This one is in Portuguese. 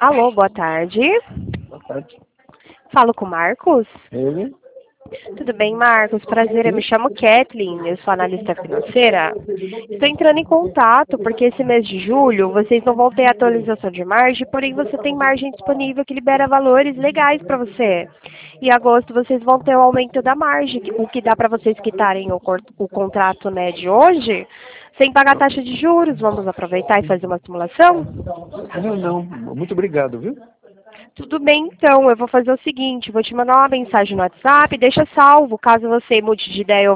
Alô, boa tarde. Boa tarde. Falo com o Marcos? Ele? Tudo bem, Marcos? Prazer, eu me chamo Kathleen, eu sou analista financeira. Estou entrando em contato porque esse mês de julho vocês não vão ter atualização de margem, porém você tem margem disponível que libera valores legais para você. Em agosto vocês vão ter o aumento da margem, o que dá para vocês quitarem o contrato, né, de hoje, sem pagar taxa de juros. Vamos aproveitar e fazer uma simulação? Não. Muito obrigado, viu? Tudo bem, então. Eu vou fazer o seguinte, vou te mandar uma mensagem no WhatsApp, deixa salvo, caso você mude de ideia